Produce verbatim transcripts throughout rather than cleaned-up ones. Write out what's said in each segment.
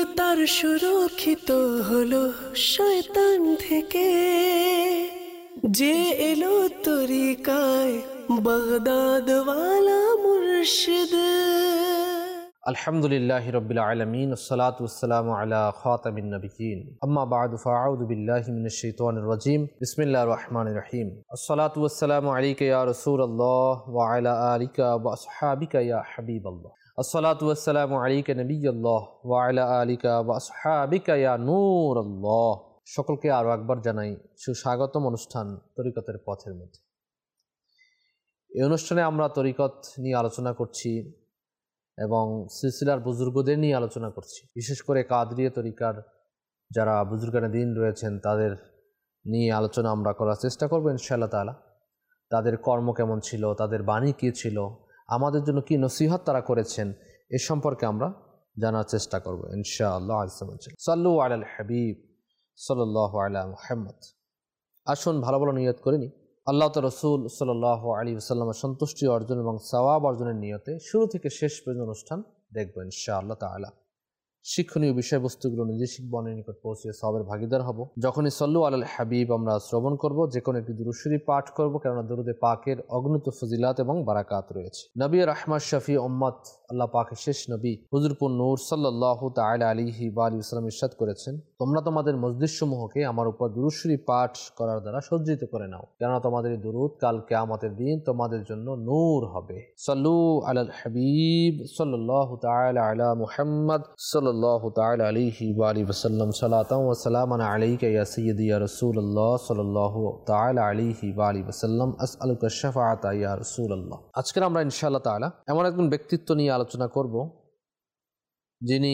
তার সুরক্ষিত হলো শয়তান থেকে, যে এলো তরিকায় বাগদাদ ওয়ালা মুর্শিদ। আলহামদুলিল্লাহি রাব্বিল আলামিন, আসসালাতু ওয়াসসালামু আলা খাতামিন নাবিয়্যিন, আম্মা বা'দু, ফাআউযু বিল্লাহি মিনাশ শাইতানির রাজীম, বিসমিল্লাহির রহমানির রহিম। আসসালাতু ওয়াসসালামু আলাইকা ইয়া রাসূলাল্লাহ ওয়া আলা আলিকা ওয়া আসহাবিকা ইয়া হাবিবাল্লাহ। আসসালাতু ওয়াসসালামু আলাইকা নবিয়্যাল্লাহ ওয়া আলা আলিকা ওয়া আসহাবিকা ইয়া নূরাল্লাহ। সকলকে আরো একবার জানাই সুস্বাগতম অনুষ্ঠান তরিকতের পথের মধ্যে। এই অনুষ্ঠানে আমরা তরিকত নিয়ে আলোচনা করছি এবং সিলসিলার বুজুর্গদের নিয়ে আলোচনা করছি। বিশেষ করে কাদরিয়া তরিকার যারা বুজুর্গানে দিন রয়েছেন তাদের নিয়ে আলোচনা আমরা করার চেষ্টা করব ইনশাআল্লাহ তাআলা। তাদের কর্ম কেমন ছিল, তাদের বাণী কী ছিল, আমাদের জন্য কি নসিহত তারা করেছেন, এ সম্পর্কে আমরা জানার চেষ্টা করব ইনশাআল্লাহ। সাল্লু আলাল হাবিব সাল্লাল্লাহু আলা মুহাম্মদ। আসুন ভালো ভালো নিয়ত করে নিই। আল্লাহ তো রসুল সাল্লাল্লাহু আলাইহি ওয়াসাল্লামের সন্তুষ্টি অর্জন এবং সওয়াব অর্জনের নিয়তে শুরু থেকে শেষ পর্যন্ত অনুষ্ঠান দেখব ইনশাআল্লাহ তাআলা। শিক্ষণীয় বিষয়বস্তুগুলো নিজে শিখব, অন্যের নিকট পৌঁছে সওয়াবের ভাগীদার হব। যখনই সল্লু আলাল হাবিব আমরা শ্রবণ করব, যে কোনো একটি দুরূদ শরীফ পাঠ করব, কেননা দরুদে পাকের অগণিত ফজিলাত এবং বারাকাত রয়েছে। নবী রাহমাত শফি উম্মত, আল্লাহ পাকের শেষ নবী হুজুরপুর নূর সাল্লাল্লাহু তাআলা আলাইহি ওয়া আলিহি ওয়াসাল্লাম ইরশাদ করেছেন, তোমরা তোমাদের মসজিদসমূহকে আমার উপর দুরূদ শরীফ পাঠ করার দ্বারা সজ্জিত করে নাও, কেননা তোমাদের এই দুরূদ কাল কিয়ামতের দিন তোমাদের জন্য নূর হবে। সল্লু আলাল হাবিব সাল্লাল্লাহু তাআলা আলা মুহাম্মদ সাল্লাল্লাহু তাআলা আলাইহি ওয়া আলিহি ওয়াসাল্লাম। সালাতাও ওয়া সালামান আলাইকা ইয়া সাইয়্যিদি ইয়া রাসূলুল্লাহ সাল্লাল্লাহু তাআলা আলাইহি ওয়া আলিহি ওয়াসাল্লাম। আসআলুকা শাফাআতা ইয়া রাসূলুল্লাহ। আজকে আমরা ইনশাআল্লাহ তাআলা এমন একজন ব্যক্তিত্ব নিয়ে আলোচনা করব যিনি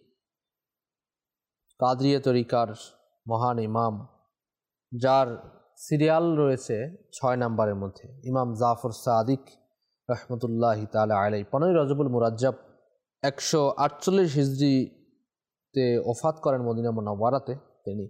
কাদরিয়া তরিকার মহান ইমাম, যার সিরিয়াল রয়েছে ছয় নম্বরের মধ্যে। ইমাম জাফর সাদিক রহমতুল্লাহি তাআলা আলাইহি পনেরোই রজবুল মুরাজ্জাব একশো আটচল্লিশ হিজরিতে ওফাত করেন মদিনা মুনাওয়ারাতে। তিনি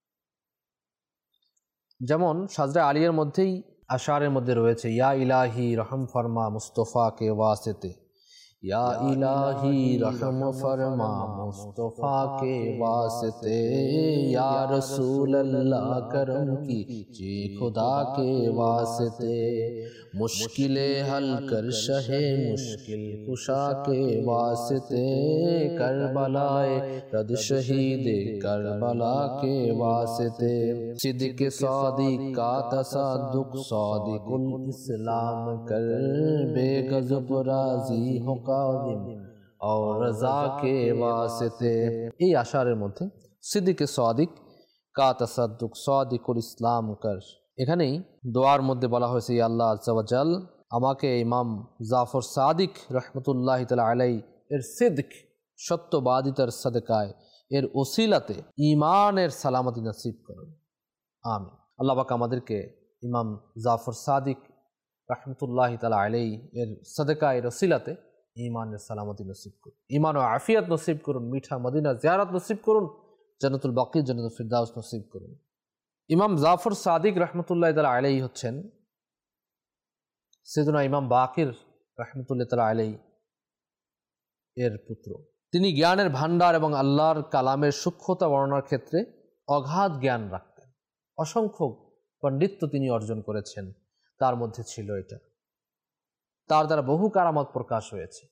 যেমন সাজরা আলিয়ার মধ্যেই আশারের মধ্যে রয়েছে, ইয়া ইলাহি রহম ফরমা মুস্তফা কে ওয়াসিতে, ইয়া ইলাহি রহম ফরমা মুস্তফা কে ওয়াসিতে, ইয়া রাসূলুল্লাহ করম কি যে খুদা কে ওয়াসিতে, মুশকিলে হল কর শহে মুশকিল কুশা কে ওয়াসিতে, করবলায়ে রদ শহীদ করবলা কে ওয়াসিতে, सिद्दीक़ सादिक का तसद्दुक़ सादिकुल इस्लाम कर, बेगज़ब राज़ी हो काज़िम और रज़ा के वास्ते। এই আশারের মধ্যে সিদ্দীक़ সাদিক কা তাসাদ্দুক সাদিকুল ইসলাম কর, এখানেই দোয়ার মধ্যে বলা হয়েছে, ইয়া আল্লাহ আযজা ওয়া জাল আমাকে ইমাম জাফর সাদিক রহমতুল্লাহি তাআলা আলাইহি এর সিদ্ক সত্যবাদিতার সাদকায় এর ওসিলাতে ঈমানের সালামতি নসিব করুন, আমিন। আল্লাহ পাক আমাদেরকে ইমাম জাফর সাদিক রহমতুল্লাহি তাআলা আলাইহি এর সাদকায় এর ওসিলাতে ঈমানের সালামতি নসিব করুন, ঈমান ও আফিয়াত নসিব করুন, মিঠা মদিনা জিয়ারত নসিব করুন, জান্নাতুল বাকি জান্নাতুল ফিরদাউস নসিব করুন। ইমাম জাফর সাদিক রহমতুল্লাহি তাআলা আলাইহি হচ্ছেন সাইয়েদুনা ইমাম বাকির রহমতুল্লাহি তাআলা আলাইহি এর পুত্র। তিনি জ্ঞানের ভান্ডার এবং আল্লাহর কালামের সূক্ষ্মতা বর্ণনার ক্ষেত্রে অগাধ জ্ঞান রাখতেন। অসংখ্য পাণ্ডিত্য তিনি অর্জন করেছেন, তার মধ্যে ছিল এটা। তার দ্বারা বহু কারামত প্রকাশ হয়েছে।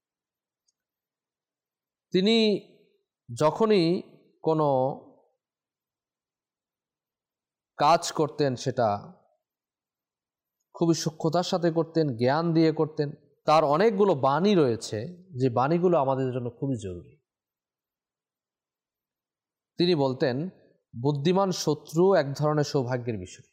তিনি যখনই কোনো কাজ করতেন সেটা খুবই সূক্ষ্মতার সাথে করতেন, জ্ঞান দিয়ে করতেন। তার অনেকগুলো বাণী রয়েছে যে বাণীগুলো আমাদের জন্য খুবই জরুরি। তিনি বলতেন, বুদ্ধিমান শত্রু এক ধরনের সৌভাগ্যের বিষয়।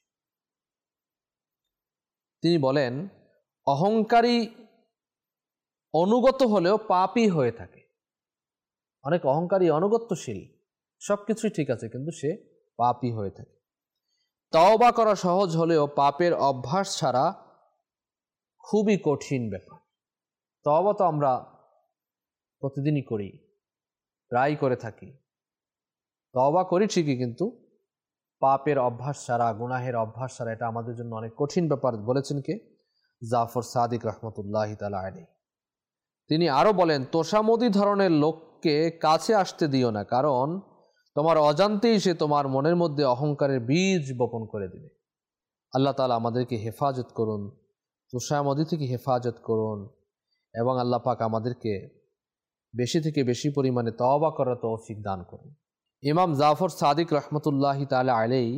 তিনি বলেন, অহংকারী অনুগত হলেও পাপী হয়ে থাকে। অনেক অহংকারী অনুগত্যশীল, সবকিছুই ঠিক আছে, কিন্তু সে পাপী হয়ে থাকে। তওবা করা সহজ হলেও পাপের অভ্যাস ছাড়া খুবই কঠিন ব্যাপার। তওবা তো আমরা প্রতিদিনই করি, প্রায় করে থাকি, তওবা করি ঠিকই, কিন্তু পাপের অভ্যাস ছাড়া, গুনাহের অভ্যাস ছাড়া এটা আমাদের জন্য অনেক কঠিন ব্যাপার। বলেছেন কে? জাফর সাদিক রহমতুল্লাহি তাআলা আলাইহি। তিনি আরো বলেন, তোষামোদী ধরনের লোক লোককে কাছে আসতে দিও না, কারণ তোমার অজান্তেই সে তোমার মনের মধ্যে অহংকারের বীজ বপন করে দিবে। আল্লাহ তাআলা আমাদেরকে হেফাজত করুন, তুষামদি থেকে হেফাজত করুন, এবং আল্লাহ পাক আমাদেরকে বেশি থেকে বেশি পরিমাণে তওবা করার তৌফিক দান করুন। ইমাম জাফর সাদিক রহমতুল্লাহি তাআলা আলাইহি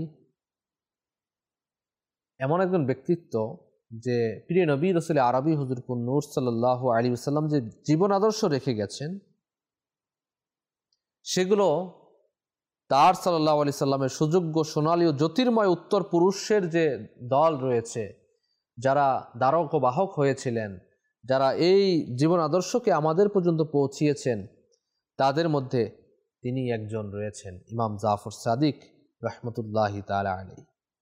এমন একজন ব্যক্তিত্ব যে প্রিয় নবী রাসূল আরবি হুজুর নূর সাল্লাল্লাহু আলাইহি ওয়াসাল্লাম যে জীবন আদর্শ রেখে গেছেন, সেগুলো তার সাল্লাল্লাহু আলাইহি সাল্লামের সুযোগ্য সোনালী ও জ্যোতির্ময় উত্তর পুরুষের যে দল রয়েছে, যারা দ্বারক ও বাহক হয়েছিলেন, যারা এই জীবন আদর্শকে আমাদের পর্যন্ত পৌঁছিয়েছেন, তাদের মধ্যে তিনি একজন রয়েছেন, ইমাম জাফর সাদিক রহমতুল্লাহি তাআলা আলাইহি।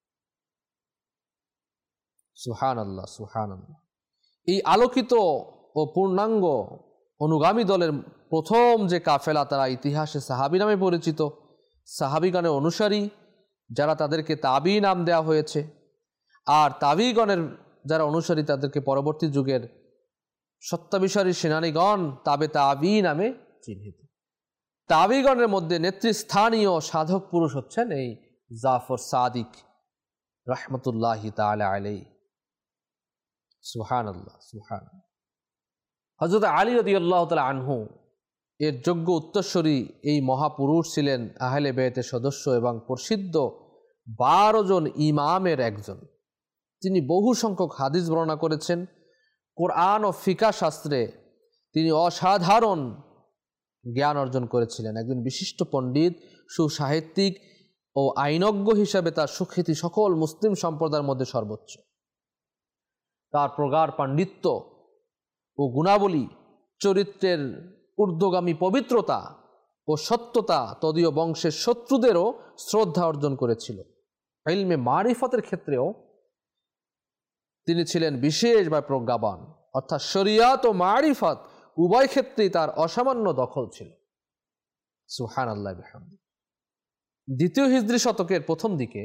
সুবহানাল্লাহ, সুবহানাল্লাহ। এই আলোকিত ও পূর্ণাঙ্গ অনুগামী দলের প্রথম যে কাফেলা, তারা ইতিহাসে সাহাবী নামে পরিচিত, সাহাবীগণের অনুসারী, যারা তাদেরকে তাবি নাম দেওয়া হয়েছে, আর তাবিগণের যারা অনুসারী তাদেরকে পরবর্তী যুগের সত্যাবিসারী সেনানীগণ তাবে তাবি নামে চিহ্নিত। তাবিগণের মধ্যে নেতৃস্থানীয় সাধক পুরুষ হচ্ছেন এই জাফর সাদিক রহমতুল্লাহি তাআলা আলাইহি। সুবহানাল্লাহ, সুবহানাল্লাহ। হযরত আলী রাদিয়াল্লাহু তাআলা আনহু এর যোগ্য উত্তরসূরি এই মহাপুরুষ ছিলেন আহলে বেতের সদস্য এবং প্রসিদ্ধ বারো জন ইমামের একজন। তিনি বহু সংখ্যক হাদিস বর্ণনা করেছেন। কোরআন ও ফিকাহ শাস্ত্রে তিনি অসাধারণ জ্ঞান অর্জন করেছিলেন। একজন বিশিষ্ট পণ্ডিত, সুসাহিত্যিক ও আইনজ্ঞ হিসাবে তার সুখ্যাতি সকল মুসলিম সম্প্রদায়ের মধ্যে সর্বোচ্চ। তার প্রগাঢ় পাণ্ডিত্য ও গুণাবলী, চরিত্রের ঊর্ধ্বগামী পবিত্রতা ও সত্যতা তদীয় বংশের শত্রুদেরও শ্রদ্ধা অর্জন করেছিল। ইলমে মারিফতের ক্ষেত্রেও তিনি ছিলেন বিশেষভাবে প্রজ্ঞাবান, অর্থাৎ শরিয়াত ও মারিফত উভয় ক্ষেত্রেই তার অসামান্য দখল ছিল। সুবহানাল্লাহ বিহামদি। দ্বিতীয় হিজরি শতকের প্রথম দিকে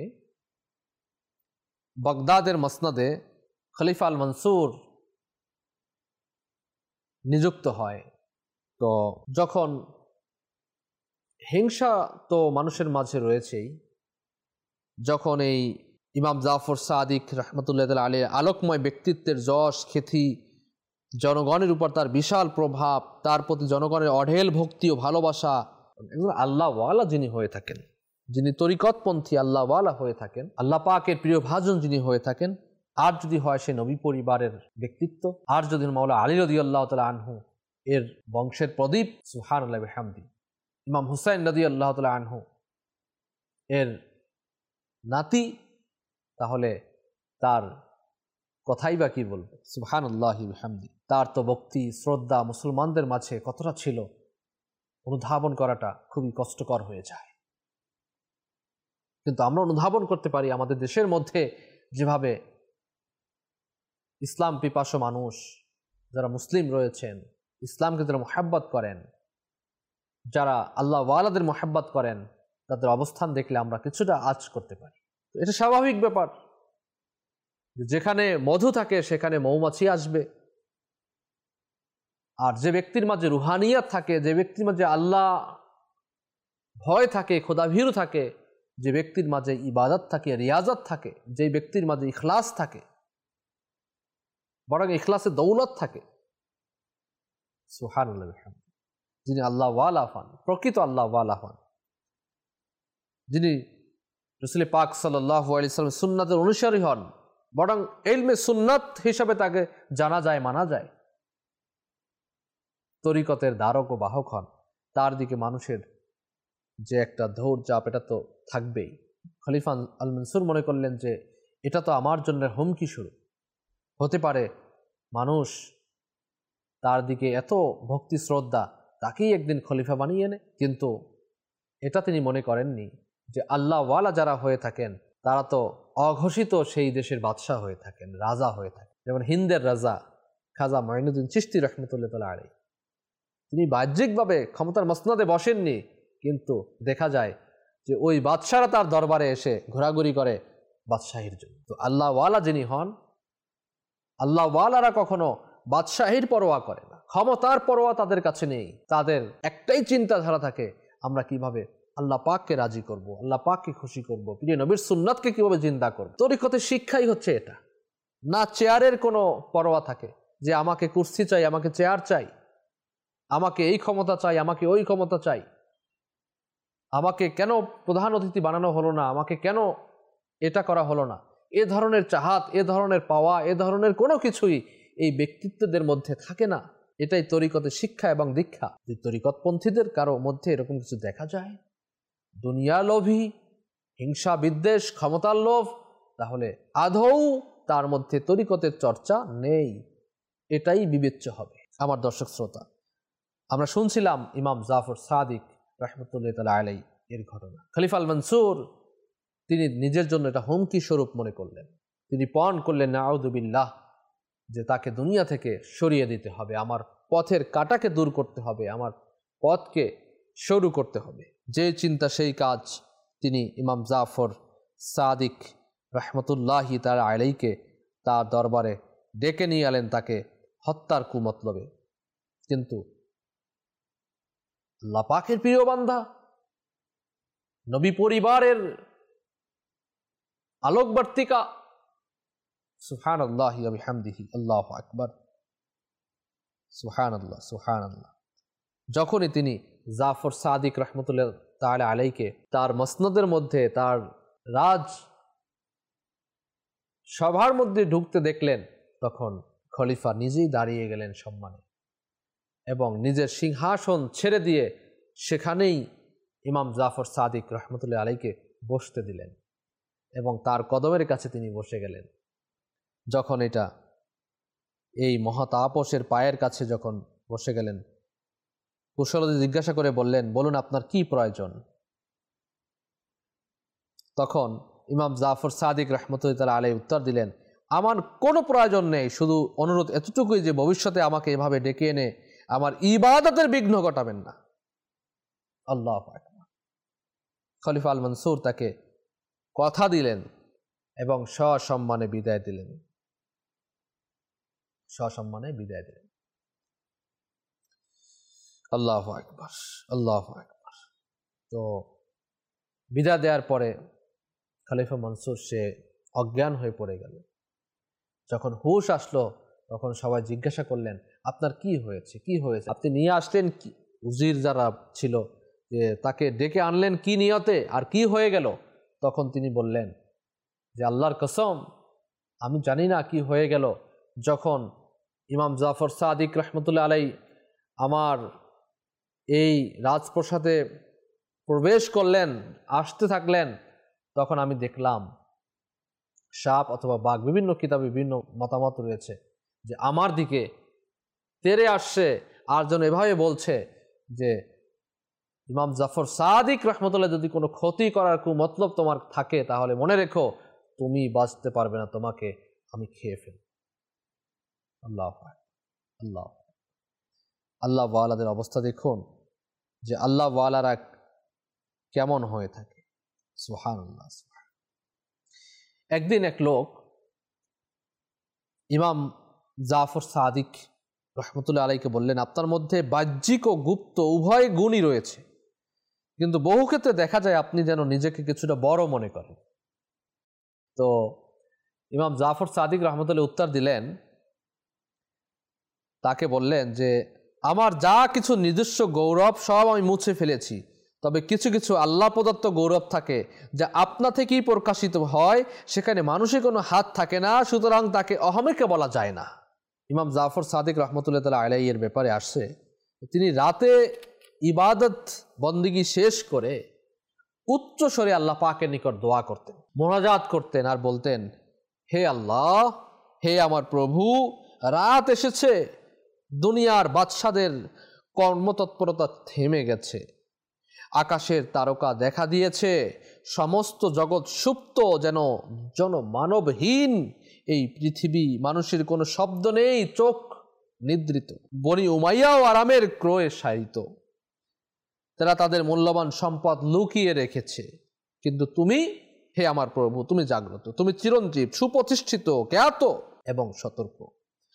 বাগদাদের মসনদে খলিফা আল মনসুর নিযুক্ত হয়। তো যখন হিংসা তো মানুষের মাঝে রয়েছেই, যখন এই ইমাম জাফর সাদিক রহমতুল্লাহ আলাইহি আলোকময় ব্যক্তিত্বের যশ খ্যাতি, জনগণের উপর তার বিশাল প্রভাব, তার প্রতি জনগণের অঢেল ভক্তি ও ভালোবাসা, একজন আল্লাহওয়ালা যিনি হয়ে থাকেন, যিনি তরিকতপন্থী আল্লাহওয়ালা হয়ে থাকেন, আল্লাহ পাকের প্রিয় ভাজন যিনি হয়ে থাকেন, আর যদি হয় সে নবী পরিবারের ব্যক্তিত্ব, আর যদি মাওলা আলী রাদিয়াল্লাহু তাআলা আনহু এর বংশের প্রদীপ, সুবহানাল্লাহ বিহামদি, ইমাম হুসাইন রাদিয়াল্লাহু তাআলা আনহু এর নাতি, তাহলে তার কথাই বা কি বলবো। সুবহানাল্লাহ বিহামদি। তার তো ভক্তি শ্রদ্ধা মুসলমানদের মাঝে কতটা ছিল, অনুধাবন করাটা খুবই কষ্টকর হয়ে যায়। কিন্তু আমরা অনুধাবন করতে পারি আমাদের দেশের মধ্যে যেভাবে ইসলাম পিপাসু মানুষ যারা মুসলিম রয়েছেন, ইসলামকে যারা মুহাব্বত করেন, যারা আল্লাহ ওয়ালাদের মুহাব্বত করেন, তাদের অবস্থান দেখলে আমরা কিছুটা আঁচ করতে পারি। এটা স্বাভাবিক ব্যাপার, যেখানে মধু থাকে সেখানে মৌমাছি আসবে। আর যে ব্যক্তির মাঝে রুহানিয়াত থাকে, যে ব্যক্তির মাঝে আল্লাহ ভয় থাকে, খোদাভীরু থাকে, যে ব্যক্তির মাঝে ইবাদত থাকে, রিয়াজত থাকে, যে ব্যক্তির মাঝে ইখলাস থাকে, বরং ইখলাসে দৌলত থাকে, সুবহানাল্লাহ বিহামদি, যিনি আল্লাহ ওয়ালা হন, প্রকৃত আল্লাহ ওয়ালা হন, যিনি রাসূল পাক সাল্লাল্লাহু আলাইহি ওয়াসাল্লাম সুন্নাতের অনুসারী হন, বরং ইলমে সুন্নাত হিসাবে তাকে জানা যায়, মানা যায়, তরিকতের ধারক ও বাহক হন, তার দিকে মানুষের যে একটা ধৈর্য এটা তো থাকবেই। খলিফা আল মনসুর মনে করলেন যে এটা তো আমার জন্য হুমকি শুরু হতে পারে, মানুষ তার দিকে এত ভক্তি শ্রদ্ধা, তাকেই একদিন খলিফা বানিয়ে নেয়। কিন্তু এটা তিনি মনে করেননি যে আল্লাহ ওয়ালা যারা হয়ে থাকেন তারা তো অঘোষিত সেই দেশের বাদশাহ হয়ে থাকেন, রাজা হয়ে থাকেন। যেমন হিন্দের রাজা খাজা মঈনুদ্দিন চিশতি রহমতুল্লাহ তাআলা আলাইহি, তিনি বাহ্যিকভাবে ক্ষমতার মসনদে বসেননি, কিন্তু দেখা যায় যে ওই বাদশাহরা তার দরবারে এসে ঘোরাঘুরি করে বাদশাহীর জন্য। তো আল্লাহ ওয়ালা যিনি হন, আল্লাহ ওয়ালারা কখনো বাদশাহীর পরোয়া করে না, ক্ষমতার পরোয়া তাদের কাছে নেই। তাদের একটাই চিন্তাধারা থাকে, আমরা কিভাবে আল্লাহ পাককে রাজি করব, আল্লাহ পাককে খুশি করব, প্রিয় নবীর সুন্নাতকে কিভাবে জিন্দা করব। তরিকতের শিক্ষাই হচ্ছে এটা। না চেয়ারের কোনো পরোয়া থাকে যে আমাকে কুর্সি চাই, আমাকে চেয়ার চাই, আমাকে এই ক্ষমতা চাই, আমাকে ওই ক্ষমতা চাই, আমাকে কেন প্রধান অতিথি বানানো হলো না, আমাকে কেন এটা করা হলো না। এ ধরনের চাহাত, এ ধরনের পাওয়া, এ ধরনের কোনো কিছুই এই ব্যক্তিত্বদের মধ্যে থাকে না। এটাই তরিকতের শিক্ষা এবং দীক্ষা। যে তরিকতপন্থীদের কারো মধ্যে এরকম কিছু দেখা যায়, দুনিয়া লোভী, হিংসা বিদ্বেষ, ক্ষমতার লোভ, তাহলে আদৌ তার মধ্যে তরিকতের চর্চা নেই। এটাই বিবেচ্য হবে। আমার দর্শক শ্রোতা, আমরা শুনছিলাম ইমাম জাফর সাদিক রাহমাতুল্লাহি তাআলা আলাইহি এর ঘটনা। খলিফা আল মনসুর তিনি নিজের জন্য এটা হুমকি স্বরূপ মনে করলেন। তিনি পণ করলেন নাউযু বিল্লাহ, যে তাকে দুনিয়া থেকে সরিয়ে দিতে হবে, আমার পথের কাঁটাকে দূর করতে হবে, আমার পথকে সরু করতে হবে। যে চিন্তা সেই কাজ। তিনি ইমাম জাফর সাদিক রাহমাতুল্লাহি তাআলা আলাইহিকে তার দরবারে ডেকে নিয়ে এলেন তাকে হত্যার কুমতলবে। কিন্তু আল্লাহ পাকের প্রিয় বান্দা, নবী পরিবারের আলোকবর্তিকা, সুবহানাল্লাহি ওয়া বিহামদিহি, আল্লাহু আকবার, সুবহানাল্লাহ সুবহানাল্লাহ। যখনই তিনি জাফর সাদিক রাহমাতুল্লাহি তাআলা আলাইহিকে তার মসনদের মধ্যে, তার রাজ সভার মধ্যে ঢুকতে দেখলেন, তখন খলিফা নিজেই দাঁড়িয়ে গেলেন সম্মানে এবং নিজের সিংহাসন ছেড়ে দিয়ে সেখানেই ইমাম জাফর সাদিক রাহমাতুল্লাহি আলাইহিকে বসতে দিলেন এবং তার কদমের কাছে তিনি বসে গেলেন। যখন এটা এই মহাতাপসের পায়ের কাছে যখন বসে গেলেন, কুশলতা জিজ্ঞাসা করে বললেন, বলুন আপনার কি প্রয়োজন। তখন ইমাম জাফর সাদিক রাহমাতুল্লাহি তাআলা আলাইহি উত্তর দিলেন, আমার কোনো প্রয়োজন নেই, শুধু অনুরোধ এতটুকুই যে ভবিষ্যতে আমাকে এভাবে ডেকে এনে আমার ইবাদতের বিঘ্ন ঘটাবেন না। আল্লাহু আকবার। খলিফা আল মনসুর তাকে কথা দিলেন এবং সসম্মানে বিদায় দিলেন, সসম্মানে বিদায় দিলেন। আল্লাহু আকবার, আল্লাহু আকবার। তো বিদায় দেওয়ার পরে খলিফা মনসুর সে অজ্ঞান হয়ে পড়ে গেল। যখন হুশ আসলো তখন সবাই জিজ্ঞাসা করলেন, আপনার কি হয়েছে, কি হয়েছে, আপনি নিয়ে আসলেন কি? উজির যারা ছিল যে তাকে ডেকে আনলেন কি নিয়তে, আর কি হয়ে গেল? তখন তিনি বললেন যে আল্লাহর কসম, আমি জানি না কি হয়ে গেল। যখন ইমাম জাফর সাদিক রাহমাতুল্লাহি আলাইহি আমার এই রাজপ্রাসাদে প্রবেশ করলেন, আসতে থাকলেন, তখন আমি দেখলাম সাপ অথবা বাঘ, বিভিন্ন কিতাবে বিভিন্ন মতামত রয়েছে, যে আমার দিকে তেড়ে আসছে আর যেন এভাবে বলছে যে ইমাম জাফর সাদিক রাহমাতুল্লাহ যদি কোনো ক্ষতি করার কুমতলব তোমার থাকে তাহলে মনে রেখো তুমি বাঁচতে পারবে না, তোমাকে আমি খেয়ে ফেলব। আল্লাহ আল্লাহ আল্লাহ ওয়ালাদের অবস্থা দেখুন যে আল্লাহ ওয়ালারা কেমন হয়ে থাকে। সুবহানাল্লাহ। একদিন এক লোক ইমাম জাফর সাদিক রাহমাতুল্লাহি আলাইহিকে বললেন, আপনার মধ্যে বাহ্যিক ও গুপ্ত উভয় গুণই রয়েছে, কিন্তু বহু ক্ষেত্রে দেখা যায় আপনি যেন নিজেকে কিছুটা বড় মনে করেন। তো ইমাম জাফর সাদিক রাহমাতুল্লাহি উত্তর দিলেন, তাকে বললেন যে আমার যা কিছু নিজস্ব গৌরব সব আমি মুছে ফেলেছি, তবে কিছু কিছু আল্লাহ প্রদত্ত গৌরব থাকে যা আপনা থেকেই প্রকাশিত হয়, সেখানে মানুষের কোনো হাত থাকে না, সুতরাং তাকে অহমিকা বলা যায় না। ইমাম জাফর সাদিক রাহমাতুল্লাহি তাআলা আলাইহি এর ব্যাপারে আসছে, তিনি রাতে ইবাদত বন্দিগি শেষ করে উচ্চ স্বরে আল্লাহ পাকের নিকট দোয়া করতেন, মোনাজাত করতেন আর বলতেন, হে আল্লাহ, হে আমার প্রভু, রাত এসেছে, দুনিয়ার বাদশাদের কর্মতৎপরতা থেমে গেছে, আকাশের তারকা দেখা দিয়েছে, সমস্ত জগৎ সুপ্ত, যেন জন মানবহীন এই পৃথিবী, মানুষের কোনো শব্দ নেই, চোখ নিদ্রিত, বনি উমাইয়া ও আরামের ক্রয়ে শায়িত, তারা তাদের মূল্যবান সম্পদ লুকিয়ে রেখেছে, কিন্তু তুমি হে আমার প্রভু তুমি জাগ্রত, তুমি চিরঞ্জীব, সুপ্রতিষ্ঠিত, জ্ঞাত এবং সতর্ক।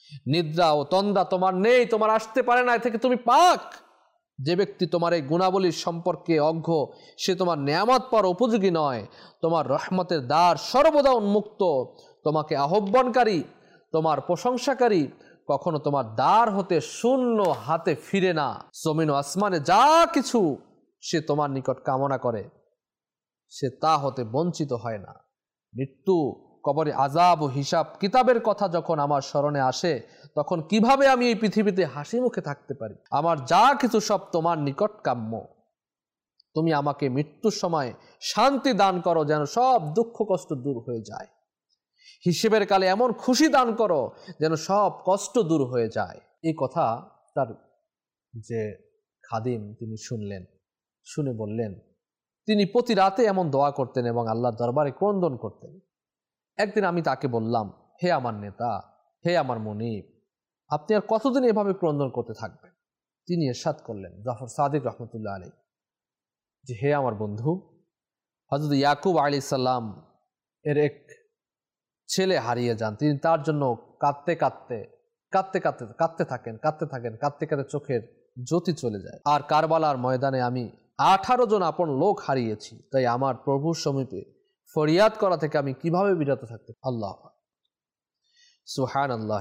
নিদ্রা ও তন্দ্রা তোমার নেই, তোমার আসতে পারে না, এ থেকে তুমি পাক। যে ব্যক্তি তোমার এই গুণাবলীর সম্পর্কে অজ্ঞ, সে তোমার নেয়ামত পাওয়ার উপযোগী নয়। তোমার রহমতের দ্বার সর্বদা উন্মুক্ত, তোমাকে আহ্বানকারী, তোমার প্রশংসাকারী কখনো তোমার দ্বার হতে শূন্য হাতে ফিরে না। জমিন ও আসমানে যা কিছু সে তোমার নিকট কামনা করে, সে তা হতে বঞ্চিত হয় না। মৃত্যু, কবরে আযাব ও হিসাব কিতাবের কথা যখন আমার স্মরণে আসে, তখন কিভাবে আমি এই পৃথিবীতে হাসি মুখে থাকতে পারি? আমার যা কিছু সব তোমার নিকট কাম্য। তুমি আমাকে মৃত্যুর সময় শান্তি দান করো, যেন সব দুঃখ কষ্ট দূর হয়ে যায়। হিসেবের কালে এমন খুশি দান করো যেন সব কষ্ট দূর হয়ে যায়। এই কথা তার যে খাদিম তিনি শুনলেন, শুনে বললেন, তিনি প্রতি রাতে এমন দোয়া করতেন এবং আল্লাহর দরবারে ক্রন্দন করতেন। একদিন আমি তাকে বললাম, হে আমার নেতা, হে আমার মনিব, আপনি আর কতদিন এভাবে ক্রন্দন করতে থাকবেন? তিনি ইরশাদ করলেন, জাফর সাদিক রহমতুল্লাহ আলাইহি, যে হে আমার বন্ধু, হযরত ইয়াকুব আলাইহিস সালাম এর এক ছেলে হারিয়ে যান। তিনি তার জন্য কাঁদতে কাঁদতে কাঁদতে কাঁদতে কাঁদতে থাকেন কাঁদতে থাকেন কাঁদতে কাঁদতে চোখের জ্যোতি চলে যায়। আর কারবালার ময়দানে আমি আঠারো জন আপন লোক হারিয়েছি, তাই আমার প্রভুর সমীপে ফরিয়াদ করা থেকে আমি কিভাবে বিরত থাকতে? আল্লাহ সুবহানাল্লাহ।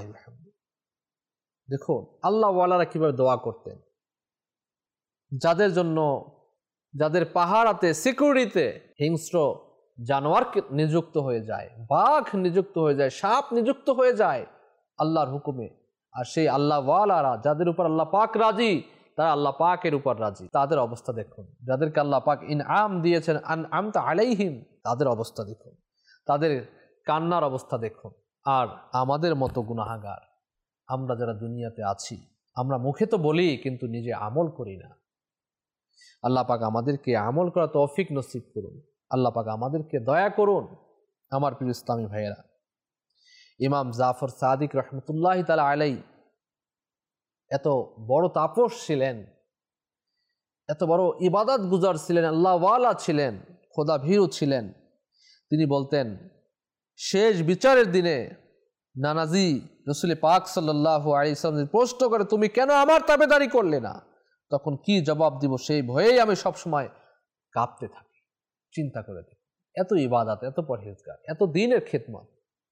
দেখুন আল্লাহ ওয়ালারা কিভাবে দোয়া করতেন, যাদের জন্য, যাদের পাহারাতে, সিকিউরিটিতে হিংস্র জানোয়ার নিযুক্ত হয়ে যায়, বাঘ নিযুক্ত হয়ে যায়, সাপ নিযুক্ত হয়ে যায় আল্লাহর হুকুমে। আর সেই আল্লাহ ওয়ালারা যাদের উপর আল্লাহ পাক রাজি, তারা আল্লাহ পাকের উপর রাজি। তাদের অবস্থা দেখুন, যাদেরকে আল্লাহ পাক ইনআম দিয়েছেন, আনআমতা আলাইহিম, তাদের অবস্থা দেখুন, তাদের কান্নার অবস্থা দেখুন। আর আমাদের মতো গুনাহগার আমরা যারা দুনিয়াতে আছি, আমরা মুখে তো বলি কিন্তু নিজে আমল করি না। আল্লাহ পাক আমাদেরকে আমল করা তৌফিক নসিব করুন। আল্লাহ পাক আমাদেরকে দয়া করুন। আমার প্রিয় ইসলামী ভাইয়েরা, ইমাম জাফর সাদিক রহমতুল্লাহ তাআলা আলাইহি এত বড় তাপস ছিলেন, এত বড় ইবাদত গুজার ছিলেন, আল্লাহ ওয়ালা ছিলেন, খোদা ভীরু ছিলেন। তিনি বলতেন, শেষ বিচারের দিনে নানাজি রাসূল পাক সাল্লাল্লাহু আলাইহি ওয়াসাল্লাম প্রশ্ন করে, তুমি কেন আমার তাবেদারি করলে না? তখন কি জবাব দিব সেই ভয়েই আমি সবসময় কাঁপতে থাকি। চিন্তা করে দেখি, এত ইবাদত, এত পরহেজগার, এত দিনের খিদমত,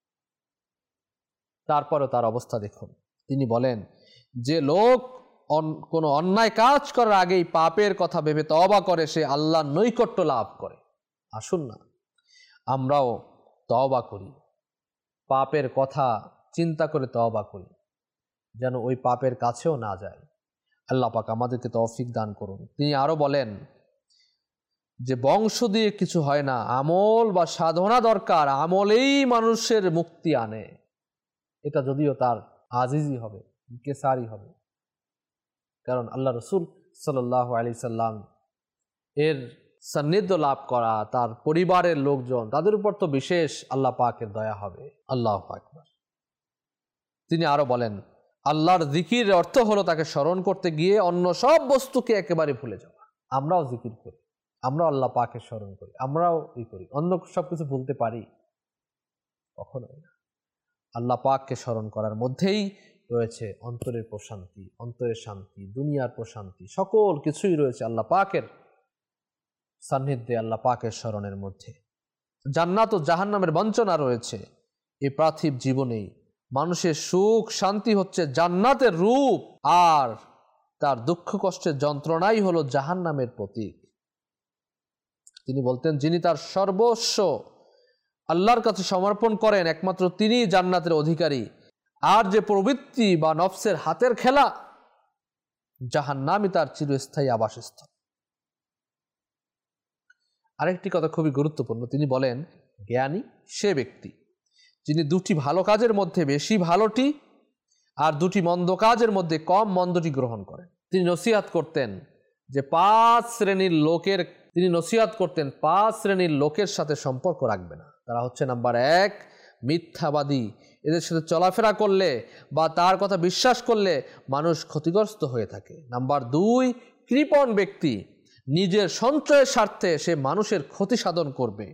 তারপরে তার অবস্থা দেখুন। তিনি বলেন, যে লোক কোনো অন্যায় কাজ করার আগেই পাপের কথা ভেবে তওবা করে, সে আল্লাহর নৈকট্য লাভ করে। আসুন না আমরাও তওবা করি, পাপের কথা চিন্তা করে তওবা করি, যেন ওই পাপের কাছেও না যায়। আল্লাহ পাক আমাদেরকে তৌফিক দান করুন। তিনি আরো বলেন যে বংশ দিয়ে কিছু হয় না, আমল বা সাধনা দরকার, আমলেই মানুষের মুক্তি আনে। এটা যদিও তার আজিজি হবে, কেসারি হবে, কারণ আল্লাহ রসুল সাল্লাল্লাহু আলাইহি সাল্লাম এর সান্নিধ্য লাভ করা, তার পরিবারের লোকজন, তাদের উপর তো বিশেষ আল্লাহ পাকের দয়া হবে। আল্লাহু আকবার। তিনি আরো বলেন, আল্লাহর জিকির অর্থ হলো তাকে স্মরণ করতে গিয়ে অন্য সব বস্তুকে একেবারে ভুলে যাওয়া। আমরাও জিকির করি, আমরাও আল্লাহ পাকের স্মরণ করি, আমরাও ই করি, অন্য সব কিছু ভুলতে পারি? কখনোই না। আল্লাহ পাককে স্মরণ করার মধ্যেই রয়েছে অন্তরের প্রশান্তি, অন্তরের শান্তি, দুনিয়ার প্রশান্তি, সকল কিছুই রয়েছে আল্লাহ পাকের সান্নিধ্যে, আল্লাহ পাকের স্মরণের মধ্যে। জান্নাত ও জাহান্নামের বঞ্চনা রয়েছে এই পার্থিব জীবনেই। মানুষের সুখ শান্তি হচ্ছে জান্নাতের রূপ, আর তার দুঃখ কষ্টের যন্ত্রণাই হলো জাহান্নামের প্রতীক। তিনি বলতেন, যিনি তার সর্বস্ব আল্লাহর কাছে সমর্পণ করেন, একমাত্র তিনি জান্নাতের অধিকারী। আর যে প্রবৃত্তি বা নফসের হাতের খেলা, জাহান্নামই তার চিরস্থায়ী আবাসস্থল। আরেকটি কথা খুবই গুরুত্বপূর্ণ, তিনি বলেন, জ্ঞানী সে ব্যক্তি যিনি দুটি ভালো কাজের মধ্যে বেশি ভালোটি আর দুটি মন্দ কাজের মধ্যে কম মন্দটি গ্রহণ করেন। তিনি নসিহত করতেন যে পাঁচ শ্রেণীর লোকের তিনি নসিহত করতেন পাঁচ শ্রেণীর লোকের সাথে সম্পর্ক রাখবে না। তারা হচ্ছে, নাম্বার এক, মিথ্যাবাদী। এদের সাথে চলাফেরা করলে বা তার কথা বিশ্বাস করলে মানুষ ক্ষতিগ্রস্ত হয়ে থাকে। নাম্বার দুই, কৃপণ ব্যক্তি, নিজের সঞ্চয়ের স্বার্থে সে মানুষের ক্ষতি সাধন করবে।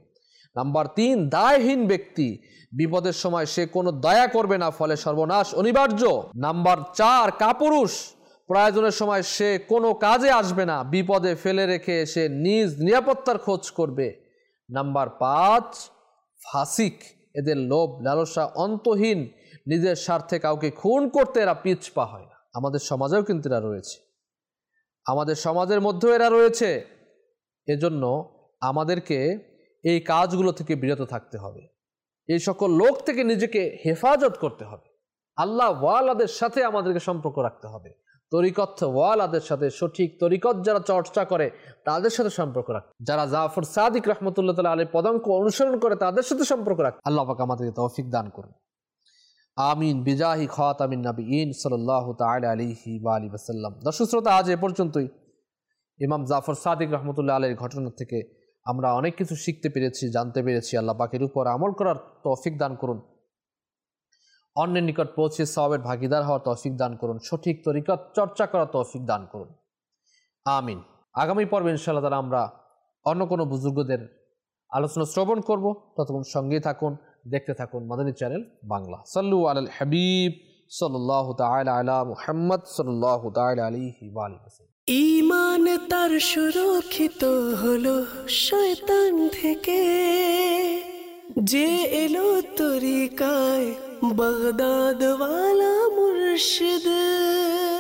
নাম্বার তিন, দায়হীন ব্যক্তি, বিপদের সময় সে কোনো দয়া করবে না, ফলে সর্বনাশ অনিবার্য। নাম্বার চার, কাপুরুষ, প্রয়োজনের সময় সে কোনো কাজে আসবে না, বিপদে ফেলে রেখে সে নিজ নিরাপত্তার খোঁজ করবে। নাম্বার পাঁচ, ফাসিক, এদের লোভ লালসা অন্তহীন, নিজের স্বার্থে কাউকে খুন করতে এরা পিছপা হয় না। আমাদের সমাজেও কিন্তু এরা রয়েছে, আমাদের সমাজের মধ্যেও এরা রয়েছে। এজন্য আমাদেরকে এই কাজগুলো থেকে বিরত থাকতে হবে, এই সকল লোক থেকে নিজেকে হেফাজত করতে হবে। আল্লাহ ওয়ালাদের সাথে আমাদেরকে সম্পর্ক রাখতে হবে, তরিকত ওয়ালাদের সাথে, সঠিক তরিকত যারা চর্চা করে তাদের সাথে সম্পর্ক রাখতে, যারা জাফর সাদিক রহমতুল্লাহ তাআলা আলাইহির পদাঙ্ক অনুসরণ করে তাদের সাথে সম্পর্ক রাখতে। আল্লাহ পাক আমাদেরকে তৌফিক দান করুন। আমিন বিজাহি খাতামিন নবিয়্যিন সাল্লাল্লাহু তাআলা আলাইহি ওয়া আলিহি ওয়াসাল্লাম। দর্শক শ্রোতা, আজ এ পর্যন্তই। ইমাম জাফর সাদিক রহমতুল্লাহ আলাইহির ঘটনা থেকে আমরা অনেক কিছু শিখতে পেরেছি, জানতে পেরেছি। আল্লাহ পাকের উপর আমল করার তৌফিক দান করুন, অন্যের নিকট পৌঁছে সওয়াবের ভাগীদার হওয়ার তৌফিক দান করুন, সঠিক তরিকত চর্চা করার তৌফিক দান করুন। আমিন। আগামী পর্বে ইনশাআল্লাহ তাআলা আমরা অন্য কোনো বুজুর্গদের আলোচনা শ্রবণ করব। ততক্ষণ সঙ্গেই থাকুন, দেখতে থাকুন মাদানী চ্যানেল বাংলা। সাল্লু আলাল হাবিব সাল্লাল্লাহু তাআলা আলা মুহাম্মদ সাল্লাল্লাহু তাআলা আলাইহি ওয়া আলিহি ওয়াসাল্লাম। ঈমান তার সুরক্ষিত হলো শয়তান থেকে, যে এলো তরিকায় বাগদাদ ওয়ালা মুর্শিদ।